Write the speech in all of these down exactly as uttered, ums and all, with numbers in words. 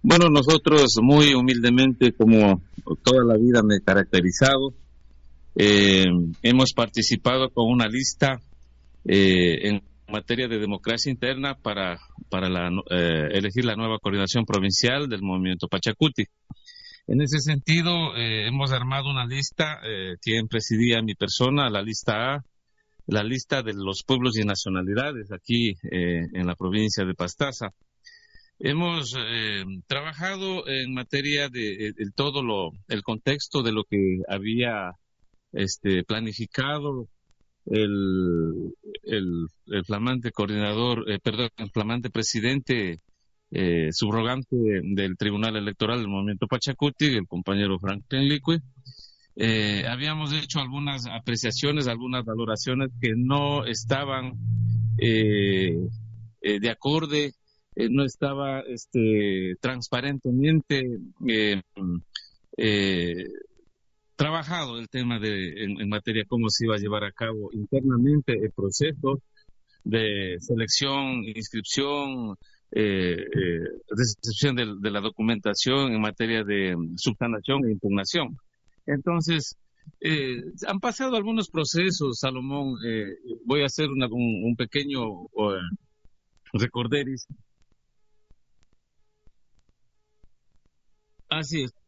Bueno, nosotros muy humildemente, como toda la vida me he caracterizado, eh, hemos participado con una lista eh, en materia de democracia interna para, para la, eh, elegir la nueva coordinación provincial del movimiento Pachacuti. En ese sentido, eh, hemos armado una lista, eh, quien presidía mi persona, la lista A, la lista de los pueblos y nacionalidades aquí eh, en la provincia de Pastaza. Hemos eh, trabajado en materia de, de todo lo, el contexto de lo que había este, planificado el, el, el flamante coordinador, eh, perdón, el flamante presidente eh, subrogante del Tribunal Electoral del Movimiento Pachacuti, el compañero Franklin Liqui. Eh, habíamos hecho algunas apreciaciones, algunas valoraciones que no estaban eh, eh, de acorde, eh, no estaba este, transparentemente eh, eh, trabajado el tema de en, en materia cómo se iba a llevar a cabo internamente el proceso de selección, inscripción, eh, eh, recepción de, de la documentación en materia de subsanación e impugnación. Entonces, eh, han pasado algunos procesos, Salomón. Eh, voy a hacer una, un, un pequeño uh, recorderis. Así es.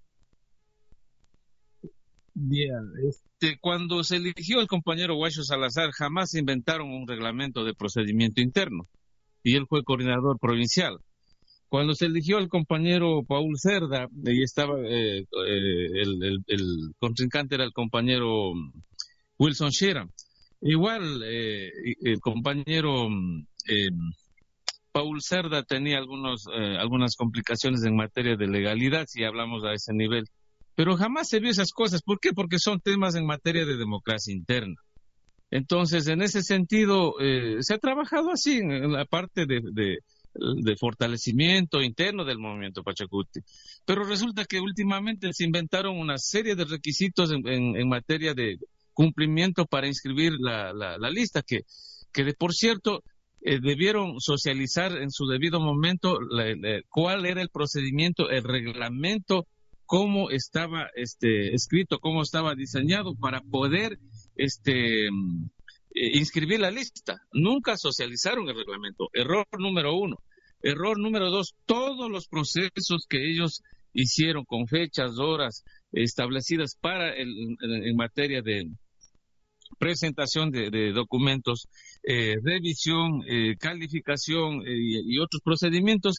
Bien, este, cuando se eligió el compañero Guacho Salazar, jamás inventaron un reglamento de procedimiento interno y él fue coordinador provincial. Cuando se eligió al compañero Paul Cerda, y estaba eh, eh, el, el, el contrincante era el compañero Wilson Shera. Igual eh, el compañero eh, Paul Cerda tenía algunos, eh, algunas complicaciones en materia de legalidad, si hablamos a ese nivel. Pero jamás se vio esas cosas. ¿Por qué? Porque son temas en materia de democracia interna. Entonces, en ese sentido, eh, se ha trabajado así en, en la parte de, de, de fortalecimiento interno del movimiento Pachacuti. Pero resulta que últimamente se inventaron una serie de requisitos en, en, en materia de cumplimiento para inscribir la, la, la lista, que, que de por cierto eh, debieron socializar en su debido momento la, la, cuál era el procedimiento, el reglamento, cómo estaba este, escrito, cómo estaba diseñado para poder este, eh, inscribir la lista. Nunca socializaron el reglamento. Error número uno. Error número dos, todos los procesos que ellos hicieron con fechas, horas establecidas para el, en, en materia de presentación de, de documentos, eh, revisión, eh, calificación eh, y, y otros procedimientos,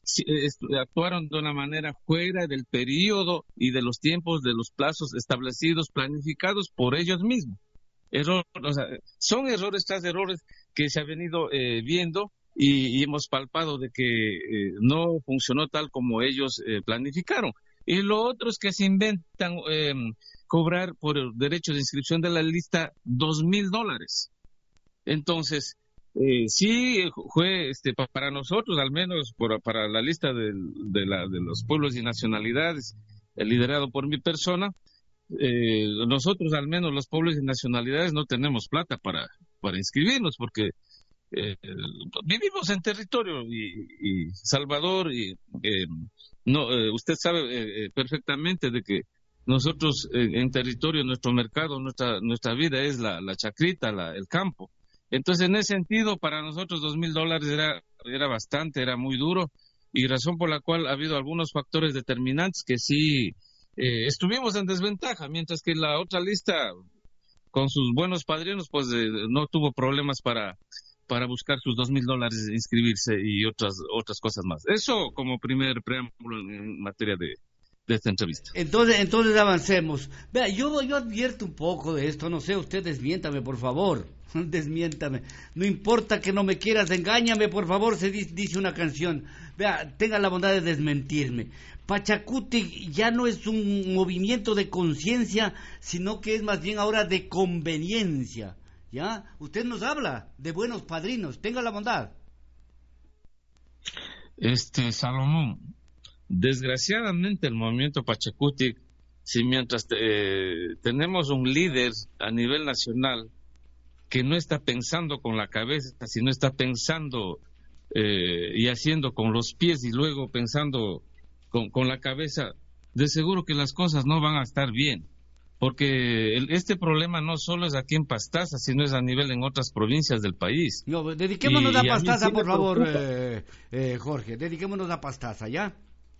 actuaron de una manera fuera del periodo y de los tiempos, de los plazos establecidos, planificados por ellos mismos. Error, o sea, son errores tras errores que se ha venido eh, viendo y, y hemos palpado de que eh, no funcionó tal como ellos eh, planificaron. Y lo otro es que se inventan eh, cobrar por el derecho de inscripción de la lista dos mil dólares. Entonces, Eh, sí, fue este, pa, para nosotros, al menos por, para la lista de, de, la, de los pueblos y nacionalidades, eh, liderado por mi persona, eh, nosotros, al menos los pueblos y nacionalidades, no tenemos plata para, para inscribirnos, porque eh, vivimos en territorio y, y Salvador, y eh, no, eh, usted sabe eh, perfectamente de que nosotros eh, en territorio, nuestro mercado, nuestra, nuestra vida es la, la chacrita, la, el campo. Entonces, en ese sentido, para nosotros dos mil dólares era, era bastante, era muy duro, y razón por la cual ha habido algunos factores determinantes que sí eh, estuvimos en desventaja, mientras que la otra lista, con sus buenos padrinos, pues eh, no tuvo problemas para, para buscar sus dos mil dólares, inscribirse y otras, otras cosas más. Eso como primer preámbulo en materia de, de esta entrevista. Entonces, entonces avancemos. Vea, yo, yo advierto un poco de esto, no sé, usted desmiéntame, por favor. Desmiéntame. No importa que no me quieras, engáñame, por favor, se dice una canción. Vea, tenga la bondad de desmentirme. Pachacuti ya no es un movimiento de conciencia, sino que es más bien ahora de conveniencia. ¿Ya? Usted nos habla de buenos padrinos, tenga la bondad. Este, Salomón, desgraciadamente el movimiento Pachacuti, si mientras eh, tenemos un líder a nivel nacional que no está pensando con la cabeza, sino está pensando eh, y haciendo con los pies y luego pensando con, con la cabeza, de seguro que las cosas no van a estar bien. Porque el, este problema no solo es aquí en Pastaza, sino es a nivel en otras provincias del país. No, dediquémonos y, a Pastaza, sí por favor, eh, eh, Jorge, dediquémonos a Pastaza, ¿ya?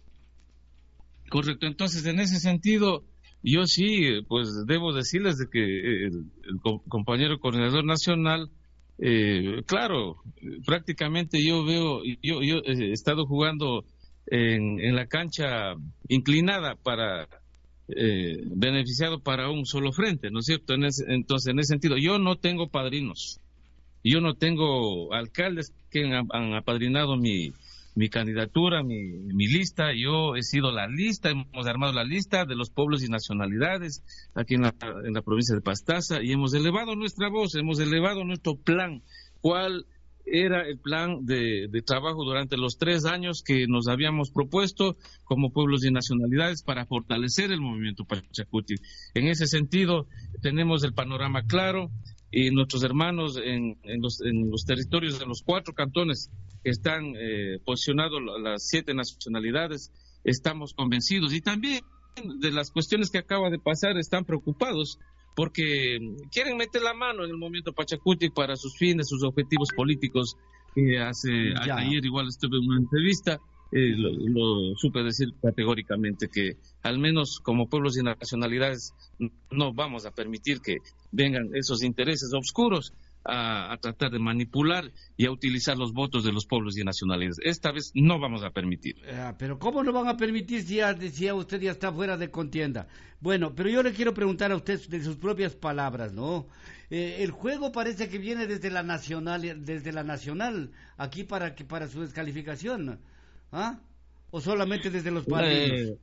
Correcto, entonces en ese sentido, yo sí, pues debo decirles de que el, el compañero coordinador nacional, eh, claro, prácticamente yo veo, yo, yo he estado jugando en, en la cancha inclinada para... Eh, beneficiado para un solo frente, ¿no es cierto? En ese, entonces, en ese sentido, yo no tengo padrinos, yo no tengo alcaldes que han, han apadrinado mi, mi candidatura, mi, mi lista. Yo he sido la lista, hemos armado la lista de los pueblos y nacionalidades aquí en la, en la provincia de Pastaza y hemos elevado nuestra voz, hemos elevado nuestro plan. ¿Cuál era el plan de, de trabajo durante los tres años que nos habíamos propuesto como pueblos y nacionalidades para fortalecer el movimiento Pachacuti? En ese sentido, tenemos el panorama claro y nuestros hermanos en, en, los, en los territorios de los cuatro cantones que están eh, posicionados las siete nacionalidades, estamos convencidos y también de las cuestiones que acaba de pasar están preocupados porque quieren meter la mano en el movimiento Pachacuti para sus fines, sus objetivos políticos. Que hace ya. Ayer igual estuve en una entrevista, eh, lo, lo supe decir categóricamente que al menos como pueblos y nacionalidades no vamos a permitir que vengan esos intereses oscuros a, a tratar de manipular y a utilizar los votos de los pueblos y nacionalidades. Esta vez no vamos a permitir. Eh, pero ¿cómo no van a permitir si ya decía usted ya está fuera de contienda? Bueno, pero yo le quiero preguntar a usted de sus propias palabras, ¿no? Eh, el juego parece que viene desde la nacional, desde la nacional, aquí para que para su descalificación, ¿ah? ¿O solamente desde los partidos? Eh,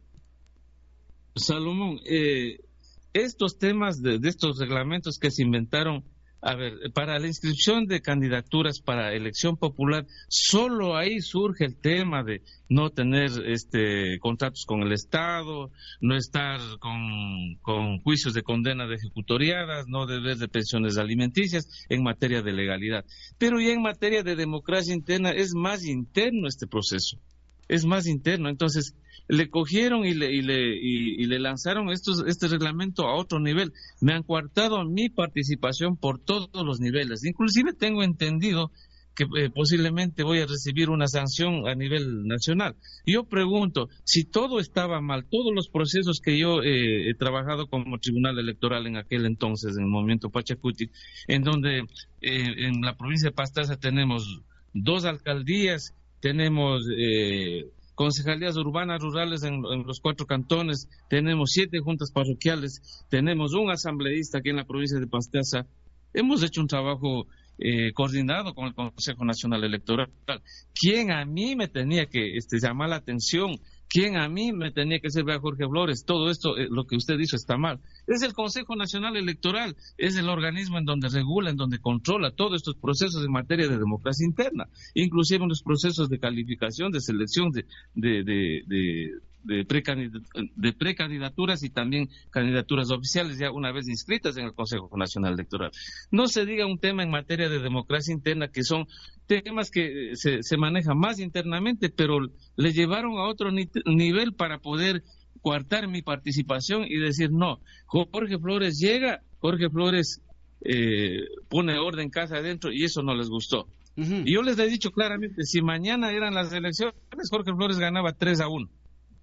Salomón, eh, estos temas de, de estos reglamentos que se inventaron, a ver, para la inscripción de candidaturas para elección popular, solo ahí surge el tema de no tener este contratos con el Estado, no estar con, con juicios de condena de ejecutoriadas, no deber de pensiones alimenticias en materia de legalidad. Pero ya en materia de democracia interna es más interno este proceso, es más interno. Entonces, le cogieron y le, y le, y, y le lanzaron estos, este reglamento a otro nivel. Me han coartado mi participación por todos los niveles. Inclusive tengo entendido que eh, posiblemente voy a recibir una sanción a nivel nacional. Yo pregunto, si todo estaba mal, todos los procesos que yo eh, he trabajado como tribunal electoral en aquel entonces, en el movimiento Pachacuti, en donde eh, en la provincia de Pastaza tenemos dos alcaldías, tenemos... Eh, concejalías urbanas, rurales en, en los cuatro cantones, tenemos siete juntas parroquiales, tenemos un asambleísta aquí en la provincia de Pastaza. Hemos hecho un trabajo eh, coordinado con el Consejo Nacional Electoral. ¿Quién a mí me tenía que este, llamar la atención? ¿Quién a mí me tenía que servir a Jorge Flores? Todo esto, eh, lo que usted dijo está mal. Es el Consejo Nacional Electoral, es el organismo en donde regula, en donde controla todos estos procesos en materia de democracia interna, inclusive en los procesos de calificación, de selección de, de, de, de, de, precandidat de precandidaturas y también candidaturas oficiales ya una vez inscritas en el Consejo Nacional Electoral. No se diga un tema en materia de democracia interna que son temas que se, se manejan más internamente, pero le llevaron a otro ni nivel para poder coartar mi participación y decir no, Jorge Flores llega, Jorge Flores eh, pone orden casa adentro y eso no les gustó. Uh-huh. Y yo les he dicho claramente, si mañana eran las elecciones, Jorge Flores ganaba tres a uno.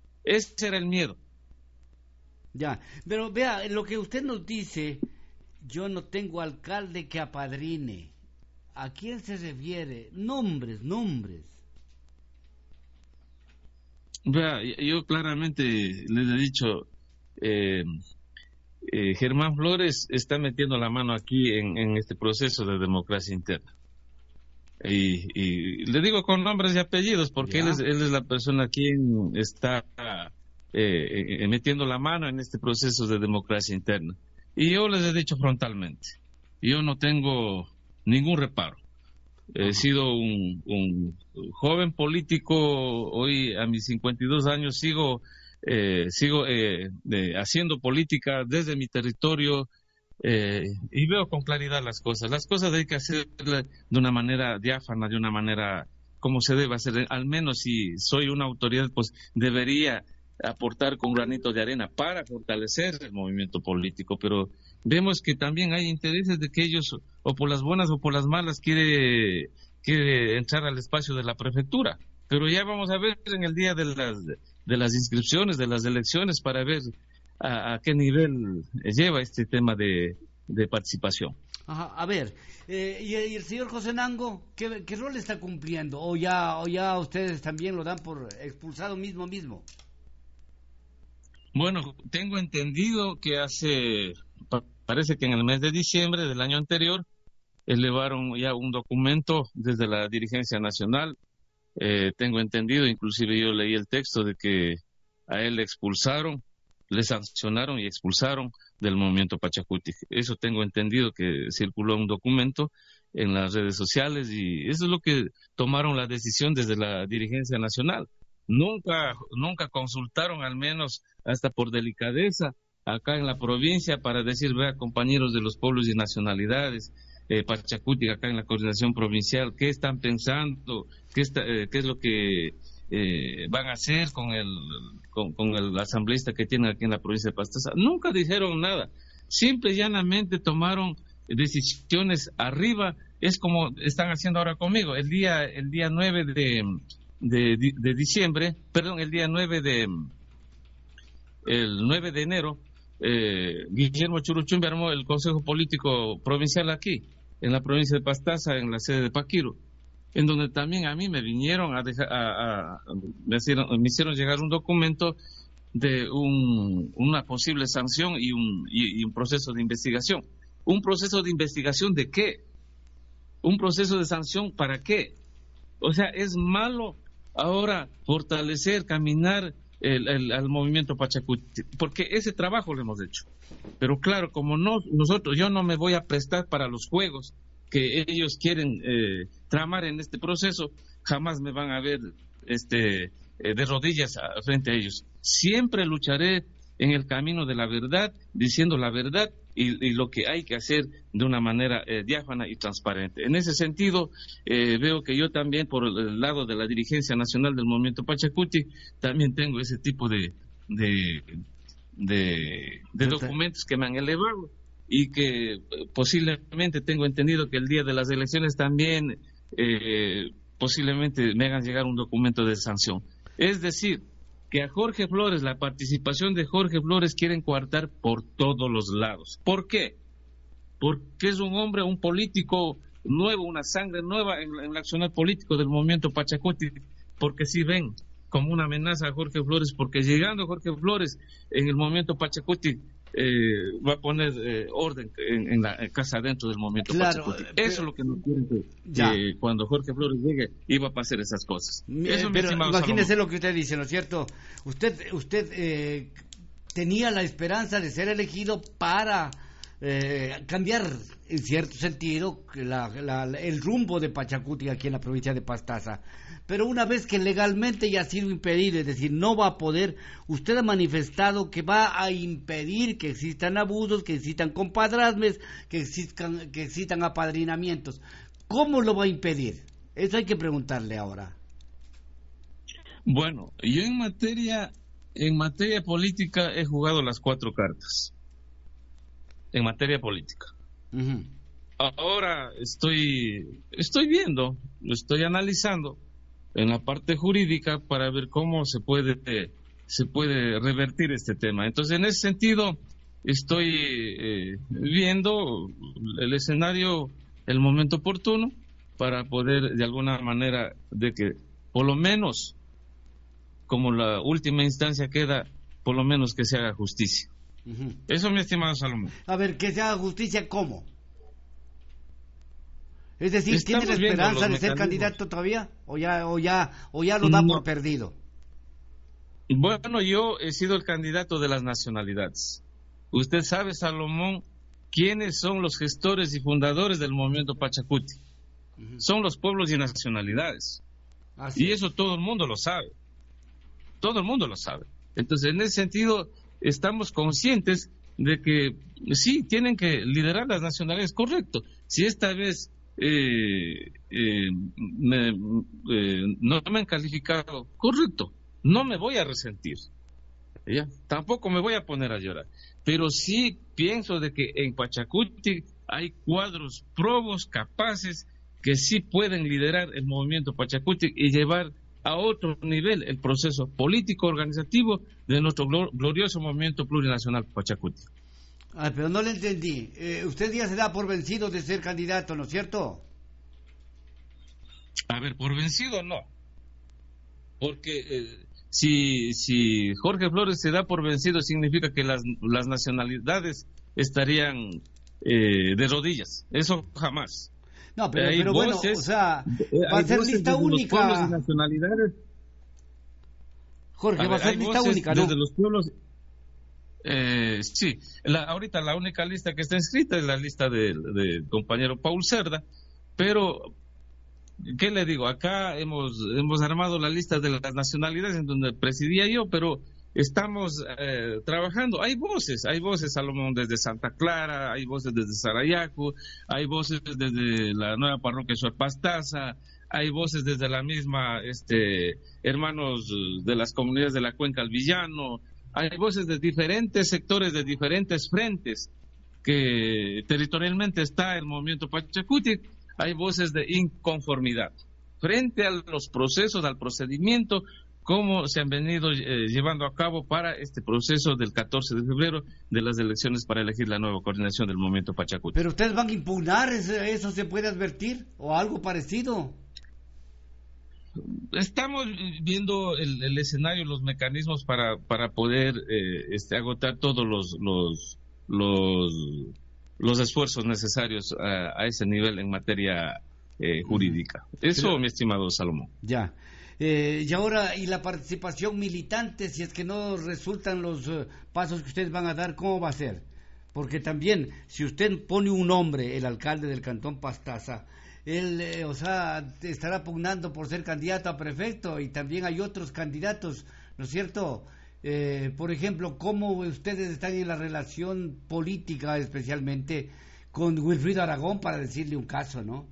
Ese era el miedo. Ya, pero vea, lo que usted nos dice, yo no tengo alcalde que apadrine. ¿A quién se refiere? Nombres, nombres. Vea, yo claramente les he dicho, eh, eh, Germán Flores está metiendo la mano aquí en, en este proceso de democracia interna. Y, y le digo con nombres y apellidos porque él es, él es la persona quien está eh, eh, metiendo la mano en este proceso de democracia interna. Y yo les he dicho frontalmente, yo no tengo ningún reparo. He sido un, un joven político, hoy a mis cincuenta y dos años sigo, eh, sigo eh, de, haciendo política desde mi territorio eh, y veo con claridad las cosas. Las cosas hay que hacerlas de una manera diáfana, de una manera como se debe hacer. Al menos si soy una autoridad, pues debería aportar con granito de arena para fortalecer el movimiento político, pero vemos que también hay intereses de que ellos, o por las buenas o por las malas, quiere, quiere entrar al espacio de la prefectura. Pero ya vamos a ver en el día de las, de las inscripciones, de las elecciones, para ver a, a qué nivel lleva este tema de, de participación. Ajá, a ver, eh, y, y el señor José Nango, ¿qué, qué rol está cumpliendo? ¿O ya, o ya ustedes también lo dan por expulsado mismo mismo? Bueno, tengo entendido que hace, parece que en el mes de diciembre del año anterior, elevaron ya un documento desde la dirigencia nacional. Eh, tengo entendido, inclusive yo leí el texto de que a él le expulsaron, le sancionaron y expulsaron del movimiento Pachacuti. Eso tengo entendido, que circuló un documento en las redes sociales, y eso es lo que tomaron la decisión desde la dirigencia nacional. Nunca, nunca consultaron, al menos hasta por delicadeza, acá en la provincia, para decir, vea, compañeros de los pueblos y nacionalidades, eh, Pachacuti, acá en la coordinación provincial, qué están pensando, qué, está, eh, qué es lo que eh, van a hacer con el, con, con el asambleísta que tienen aquí en la provincia de Pastaza. Nunca dijeron nada, simple y llanamente tomaron decisiones arriba. Es como están haciendo ahora conmigo. El día, el día nueve de... De, de diciembre, perdón, el día nueve de el nueve de enero, eh, Guillermo Churuchumbi armó el Consejo Político Provincial aquí, en la provincia de Pastaza, en la sede de Paquiro, en donde también a mí me vinieron a dejar, a, a, me, hicieron, me hicieron llegar un documento de un, una posible sanción y un, y, y un proceso de investigación. ¿Un proceso de investigación de qué? ¿Un proceso de sanción para qué? O sea, es malo ahora fortalecer, caminar el, el, al movimiento Pachacuti, porque ese trabajo lo hemos hecho. Pero claro, como no, nosotros, yo no me voy a prestar para los juegos que ellos quieren eh, tramar en este proceso, jamás me van a ver este, eh, de rodillas a, frente a ellos. Siempre lucharé en el camino de la verdad, diciendo la verdad y, y lo que hay que hacer de una manera eh, diáfana y transparente. En ese sentido, eh, veo que yo también, por el lado de la dirigencia nacional del movimiento Pachacuti, también tengo ese tipo de, de, de, de documentos que me han elevado, y que eh, posiblemente tengo entendido que el día de las elecciones también eh, posiblemente me hagan llegar un documento de sanción. Es decir, que a Jorge Flores, la participación de Jorge Flores, quieren coartar por todos los lados. ¿Por qué? Porque es un hombre, un político nuevo, una sangre nueva en, en el accionar político del movimiento Pachacuti, porque si ven como una amenaza a Jorge Flores, porque llegando Jorge Flores en el movimiento Pachacuti, Eh, va a poner eh, orden en, en la en casa dentro del movimiento claro, Pachacuti. Pero, eso es lo que nos quieren que eh, cuando Jorge Flores llegue iba a pasar esas cosas. Eso, pero imagínese Salomón. lo que usted dice, ¿no es cierto? Usted usted eh, tenía la esperanza de ser elegido para eh, cambiar en cierto sentido la, la, el rumbo de Pachacuti aquí en la provincia de Pastaza. Pero una vez que legalmente ya ha sido impedido, es decir, no va a poder, usted ha manifestado que va a impedir que existan abusos, que existan compadrazmes, que existan, que existan apadrinamientos. ¿Cómo lo va a impedir? Eso hay que preguntarle ahora. Bueno, yo en materia, en materia política he jugado las cuatro cartas. En materia política. Uh-huh. Ahora estoy, estoy viendo, estoy analizando en la parte jurídica para ver cómo se puede se puede revertir este tema. Entonces, en ese sentido, estoy eh, viendo el escenario, el momento oportuno para poder, de alguna manera, de que por lo menos, como la última instancia queda, por lo menos que se haga justicia. Uh-huh. Eso, mi estimado Salomón. A ver, que se haga justicia, ¿cómo? Es decir, ¿tiene la esperanza de ser candidato todavía? ¿O ya, o ya, o ya lo da no. por perdido? Bueno, yo he sido el candidato de las nacionalidades. Usted sabe, Salomón, quiénes son los gestores y fundadores del movimiento Pachacuti. Uh-huh. Son los pueblos y nacionalidades. Así y eso es. Todo el mundo lo sabe. Todo el mundo lo sabe. Entonces, en ese sentido, estamos conscientes de que sí, tienen que liderar las nacionalidades, correcto. Si esta vez eh, eh, me, eh, no me han calificado correcto. No me voy a resentir, ¿ya? Tampoco me voy a poner a llorar, pero sí pienso de que en Pachacuti hay cuadros probos, capaces, que sí pueden liderar el movimiento Pachacuti y llevar a otro nivel el proceso político organizativo de nuestro glorioso movimiento plurinacional Pachacuti. Ah, pero no le entendí. Eh, usted ya se da por vencido de ser candidato, ¿no es cierto? A ver, por vencido no. Porque eh, si, si Jorge Flores se da por vencido, significa que las, las nacionalidades estarían eh, de rodillas. Eso jamás. No, pero, hay pero voces, bueno, o sea, va a ser lista única. Los pueblos y nacionalidades. Jorge, a va ver, a ser lista voces única, ¿no? Desde los pueblos. Eh, sí, la, ahorita la única lista que está inscrita es la lista del de compañero Paul Cerda, pero ¿qué le digo? Acá hemos hemos armado la lista de las nacionalidades en donde presidía yo, pero estamos eh, trabajando. Hay voces, hay voces, Salomón, desde Santa Clara, hay voces desde Sarayaco, hay voces desde la nueva parroquia Sor Pastaza, hay voces desde la misma, este, hermanos de las comunidades de la Cuenca al Villano. Hay voces de diferentes sectores, de diferentes frentes, que territorialmente está el movimiento Pachacuti. Hay voces de inconformidad frente a los procesos, al procedimiento, cómo se han venido eh, llevando a cabo para este proceso del catorce de febrero de las elecciones para elegir la nueva coordinación del movimiento Pachacuti. ¿Pero ustedes van a impugnar eso, eso se puede advertir? ¿O algo parecido? Estamos viendo el, el escenario, los mecanismos para para poder eh, este, agotar todos los los los, los esfuerzos necesarios a, a ese nivel en materia eh, jurídica. Eso, pero, mi estimado Salomón. Ya. Eh, y ahora, ¿y la participación militante, si es que no resultan los uh, pasos que ustedes van a dar, cómo va a ser? Porque también, si usted pone un nombre, el alcalde del Cantón Pastaza, él, eh, o sea, estará pugnando por ser candidato a prefecto, y también hay otros candidatos, ¿no es cierto? Eh, por ejemplo, ¿cómo ustedes están en la relación política, especialmente con Wilfrido Aragón, para decirle un caso, ¿no?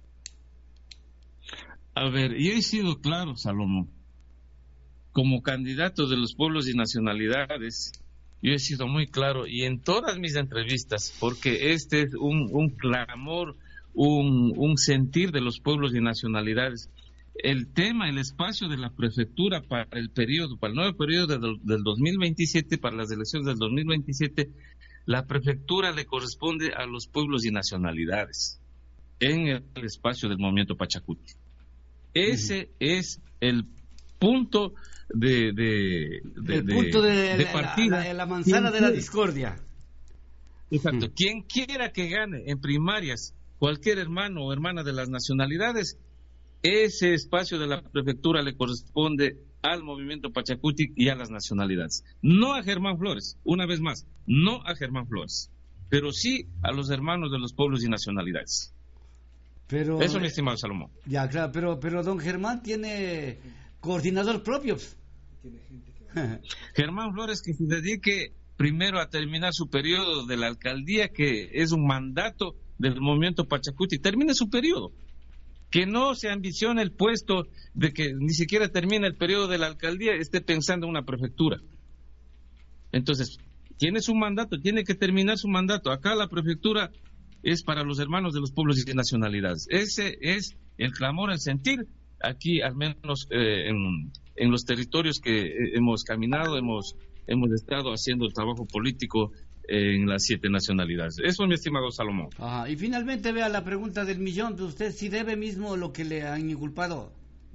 A ver, yo he sido claro, Salomón, como candidato de los pueblos y nacionalidades, yo he sido muy claro, y en todas mis entrevistas, porque este es un, un clamor, Un, un sentir de los pueblos y nacionalidades. El tema, el espacio de la prefectura para el periodo, para el nuevo periodo del, del dos mil veintisiete, para las elecciones del dos mil veintisiete, la prefectura le corresponde a los pueblos y nacionalidades en el espacio del movimiento Pachacuti. Ese uh-huh. es el punto de, de, de, el punto de, de, de la, partida. La, la, la manzana de la discordia. Exacto. Uh-huh. Quien quiera que gane en primarias, cualquier hermano o hermana de las nacionalidades, ese espacio de la prefectura le corresponde al movimiento Pachacuti y a las nacionalidades. No a Germán Flores, una vez más, no a Germán Flores, pero sí a los hermanos de los pueblos y nacionalidades. Pero, eso, mi estimado Salomón. Ya, claro, pero, pero don Germán tiene coordinador propio. Germán Flores, que se dedique primero a terminar su periodo de la alcaldía, que es un mandato del movimiento Pachacuti, termine su periodo, que no se ambicione el puesto de que ni siquiera termine el periodo de la alcaldía, esté pensando en una prefectura. Entonces, tiene su mandato, tiene que terminar su mandato. Acá la prefectura es para los hermanos de los pueblos y nacionalidades. Ese es el clamor, el sentir, aquí al menos eh, en, en los territorios que hemos caminado, hemos, hemos estado haciendo el trabajo político en las siete nacionalidades. Eso, mi estimado Salomón. Ajá. Y finalmente, vea la pregunta del millón, de usted, si debe mismo lo que le han inculpado.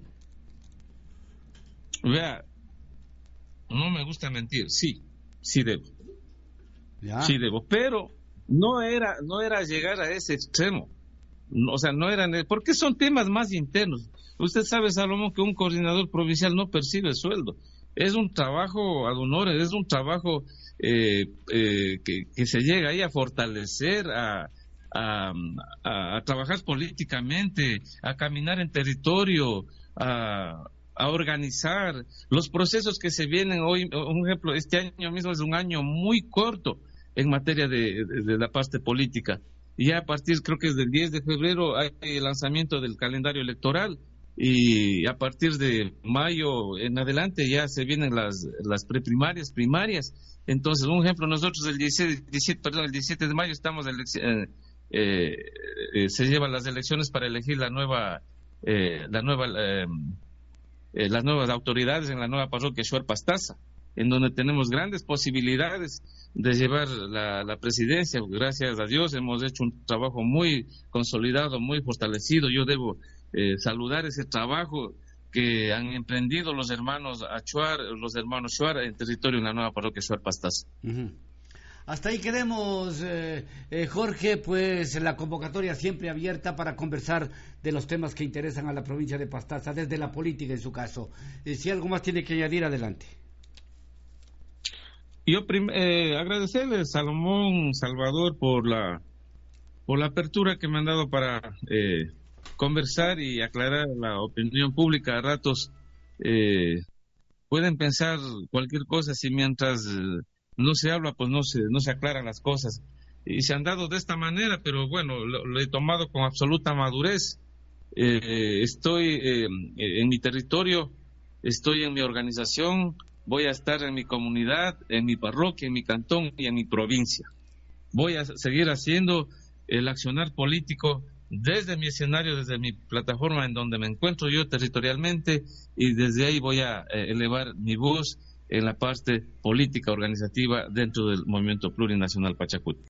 Vea, no me gusta mentir, sí, sí debo. ¿Ya? Sí debo, pero no era, no era llegar a ese extremo. O sea, no eran, porque son temas más internos. Usted sabe, Salomón, que un coordinador provincial no percibe sueldo. Es un trabajo ad honorem, es un trabajo eh, eh, que, que se llega ahí a fortalecer, a, a, a, a trabajar políticamente, a caminar en territorio, a, a organizar los procesos que se vienen hoy. Un ejemplo, este año mismo es un año muy corto en materia de, de, de la parte política. y ya a partir, creo que es del diez de febrero, hay el lanzamiento del calendario electoral, y a partir de mayo en adelante ya se vienen las, las preprimarias, primarias. Entonces, un ejemplo, nosotros el diecisiete, diecisiete, perdón, el diecisiete de mayo estamos, eh, eh, eh, se llevan las elecciones para elegir la nueva, eh, la nueva, eh, eh, las nuevas autoridades en la nueva parroquia Shuar Pastaza, en donde tenemos grandes posibilidades de llevar la, la presidencia. Gracias a Dios hemos hecho un trabajo muy consolidado, muy fortalecido. Yo debo eh, saludar ese trabajo que han emprendido los hermanos Achuar, los hermanos Shuar en territorio en la nueva parroquia Shuar Pastaza. Uh-huh. Hasta ahí quedemos, eh, eh, Jorge, pues la convocatoria siempre abierta para conversar de los temas que interesan a la provincia de Pastaza, desde la política en su caso. Eh, si algo más tiene que añadir, adelante. Yo prim- eh, agradecerle a Salomón, Salvador, por la por la apertura que me han dado para eh, conversar y aclarar la opinión pública. A ratos eh, pueden pensar cualquier cosa, si mientras eh, no se habla, pues no se no se aclaran las cosas. Y se han dado de esta manera, pero bueno, lo, lo he tomado con absoluta madurez. Eh, estoy eh, en mi territorio, estoy en mi organización, voy a estar en mi comunidad, en mi parroquia, en mi cantón y en mi provincia. Voy a seguir haciendo el accionar político desde mi escenario, desde mi plataforma en donde me encuentro yo territorialmente, y desde ahí voy a eh, elevar mi voz en la parte política organizativa dentro del movimiento plurinacional Pachacuti.